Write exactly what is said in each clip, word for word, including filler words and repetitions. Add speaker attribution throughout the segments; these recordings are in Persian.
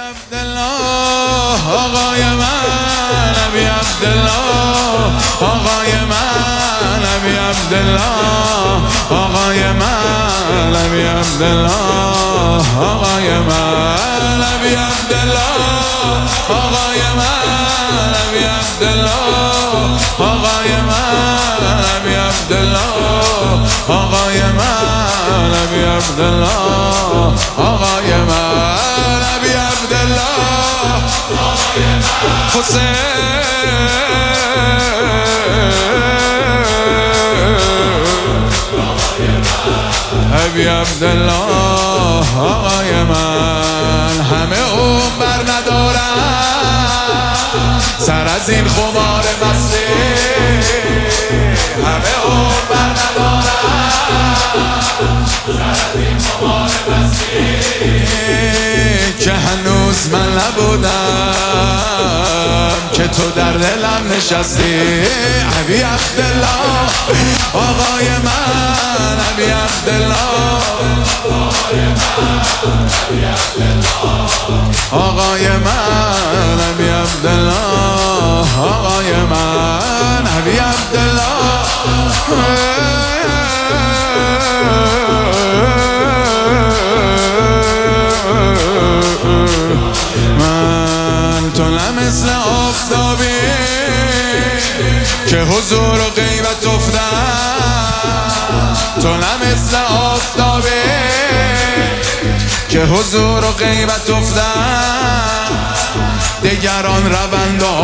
Speaker 1: عبدالله آقای من، ابی عبدالله آقای من، ابی عبدالله آقای من، ابی عبدالله آقای من، ابی عبدالله آقای من، ابی عبدالله آقای من، ابی عبدالله آقای من، ابی عبدالله آقای من، ابی عبدالله حسین ابی عبدالله آقای من. همه اون بر ندارم سر از این خمار مستی، همه اون بر ندارم سر از این خمار مستی، که هنوز من نبودم که تو در دلم نشستی. ابی عبدالله آقای من، ابی عبدالله آقای من، ابی عبدالله آقای من، ابی عبدالله من. تو نه مثل آفتابی که حضور و غیبت افتم، تو نه مثل آفتابی که حضور و غیبت افتم، دیگران روند و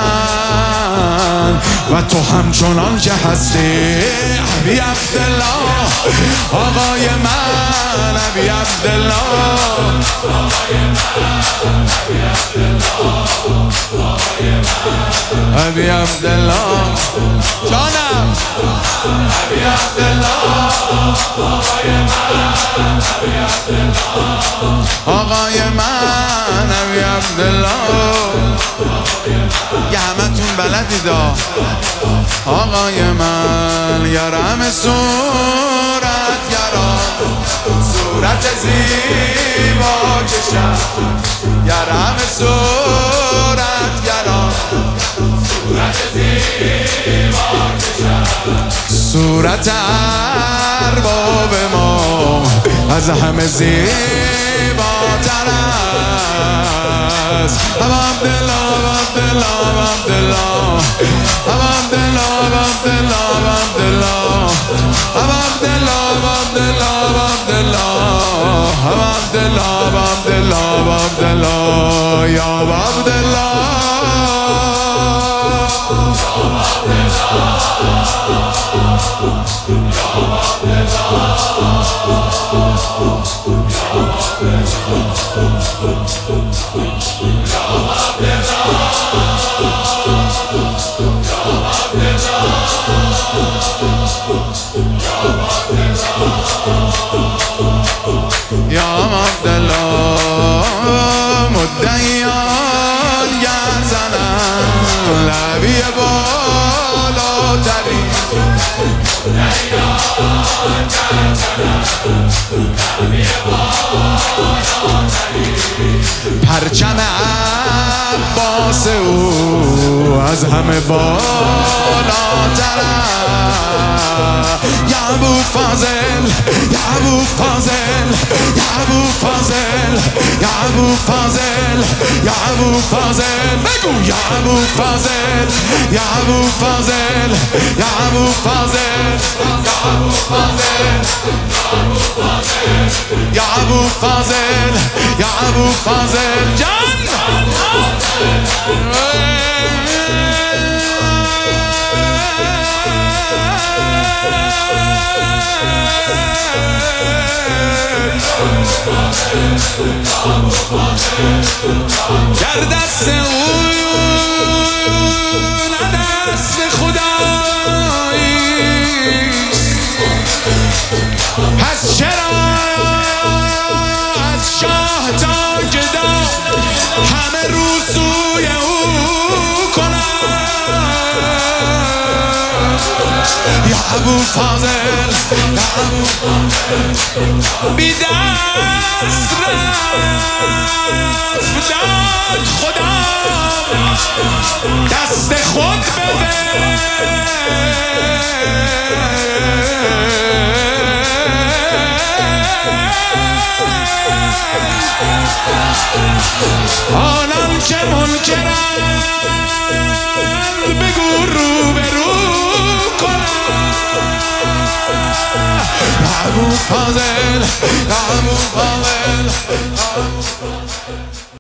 Speaker 1: آیند و تو همچنان که هستی. ابی عبدالله آقای من، ابی عبدالله ابی عبدالله جانم، ابی عبدالله آقای من، ابی عبدالله. یه همتون بلدید آقای من. یارم صورت یارم صورت زیبا کشم، یارم صورت یارم صورت زیبا کشم، صورت ارباب ما از همه زیباتر است. ابا عبدالله ابا عبدالله ابا عبدالله ابا عبدالله ابا عبدالله ابا عبدالله ابا عبدالله ابا عبدالله ابا عبدالله ابا عبدالله یا ابا عبدالله یا عبدالله. مدعیان گرزنن لبی بالاتری، مدعیان گرزنن لبی بالاتری، پرچم عباس او از همه بالاتر است. یا ابو فاضل یا ابو فاضل یا ابو فاضل یا ابو فاضل یا ابو فاضل بگو یا ابو فاضل یا ابو فاضل یا ابو فاضل یا ابو فاضل یا ابو فاضل جان. گر دست او نه دست خداییست، پس چرا از شاه تا گدا همه رو سوی او کنند. یا ابو فاضل یا ابو فاضل بی دست رفت دست خود بده آنان که منکرند بگو رو به رو کنند ابو فاضل ابو فاضل